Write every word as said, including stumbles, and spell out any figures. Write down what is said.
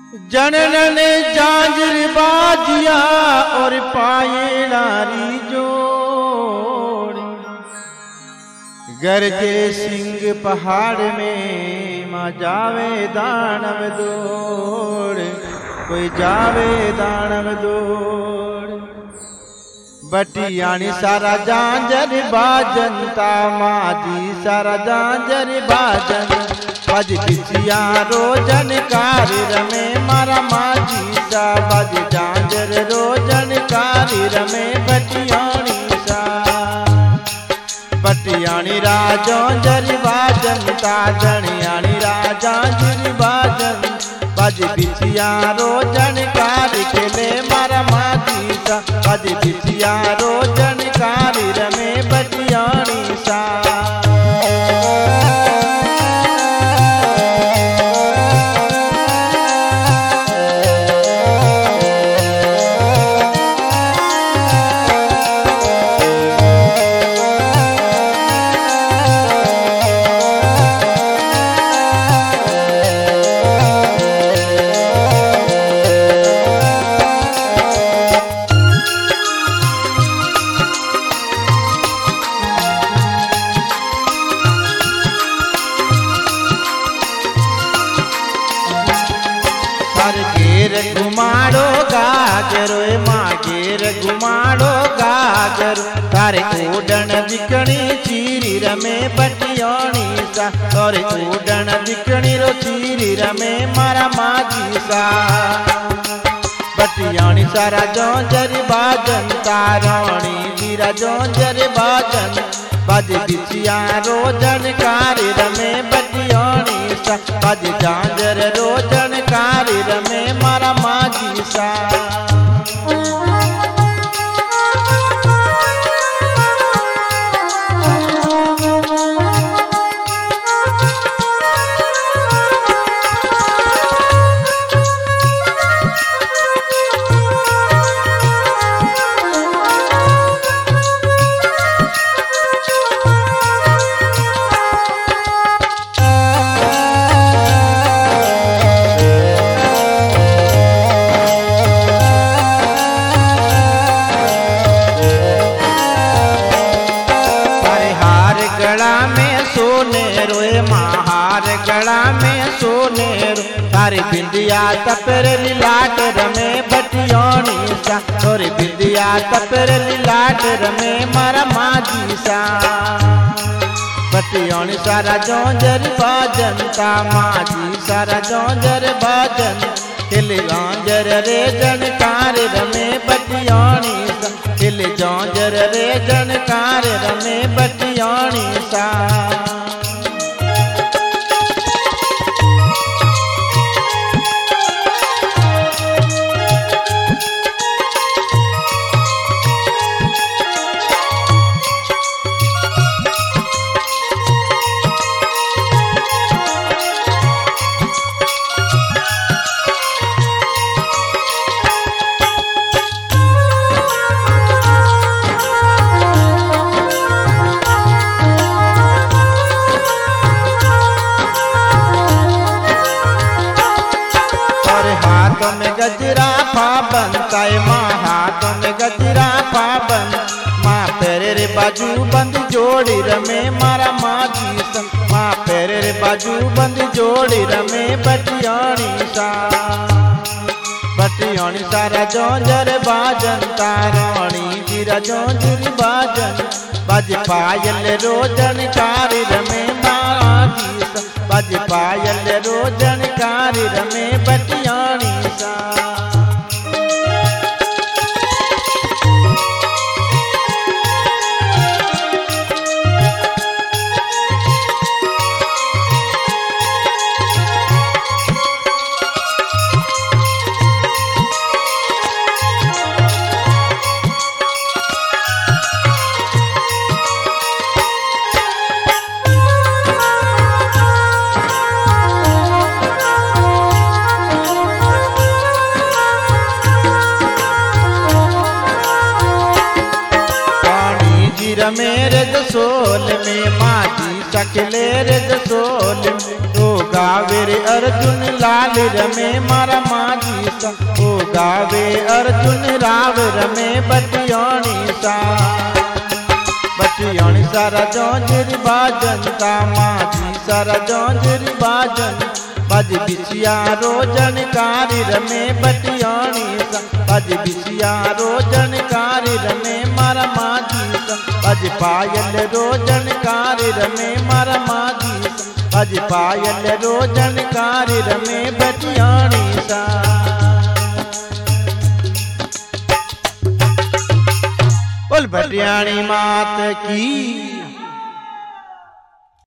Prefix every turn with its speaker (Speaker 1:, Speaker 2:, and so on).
Speaker 1: जनन जांजर बाजिया और पाए लारी जोड़, गरजे सिंह पहाड़ में माँ जावे दानव दौड़, कोई जावे दानव दौड़। बटियानी सारा जांजर बाजनता माजी सारा जांजर बाजन, बज बिछिया रोजन कारी रमे मारा माजी सा, बज जांजर रोजन कारी रमे बटियानी सा। बटियानी राजोंजर बाजन ताजनियानी राजांजर बाजन, बज बिछिया रोजन कारी खेले मारा माजी सा, बज बिछिया रोजन कारी रमे बटियानी सा। घेर घुमाड़ो गाजरो माँ घेर घुमाड़ो गाजरो, तारे उड़न बिकणी चीरी रमे बटियानी सा, तारे उड़न बिकणी रो चीरी रमे मारा माजी सा। बटियानी सारा जोंजर बाजन तारानी जीरा जोंजर बाजन, बज बिछिया रोजन कारी रमे बटियानी सा, बज जांजर रोजन कारी रमे मारा माजी सा। गला में सोने रोए महार गला में सोने रो, तारी बिंदिया तपर लाट रमे बटियानी सा, तोरी बिंदिया तपर लाट रमे मारा माजी सा। बटियानी सारा जोंजर बाजन ता माजी सारा जोंजर बाजन, हिल जोंजर रे जनकार रमे बटियानी सा, हिल जोंजर रे जनकार रमे बटियानी सा। हाथों में गजरा पाबन ताए माँ हाथों में गजरा पाबन, माँ पैरे रे बाजू बंद जोड़ी रमे मारा माजी सा, माँ पैरे रे बाजू बंद जोड़ी रमे बटियानी सा। बटियानी सारा जोंजर बाजन तारानी जीरा जोंजर बाजन, बज पायल रोजन कारी रमे माजी सा, बज पायल रोजन कारी रमे बटियानी सा। मेरे दसोल में माजी सकले रे दसोल, तो गावे रे अर्जुन लाल रमे मारा माझी सा ओ गावे अर्जुन राव रमे बटियोनी सा बटियोनी सारा जोंजरी बाजन का माझी सारा जोंजरी बाजन बाज बिछिया रोजन कारी रमे बटियोनी सा बाज बिछिया रोजन कारी रमे मारा माझी सा बाज पायल रोजन कारी रमे मारा माझी सा बाज पायल रोजन कारी रमे बटियोनी सा। बोल बटियाणी मात की।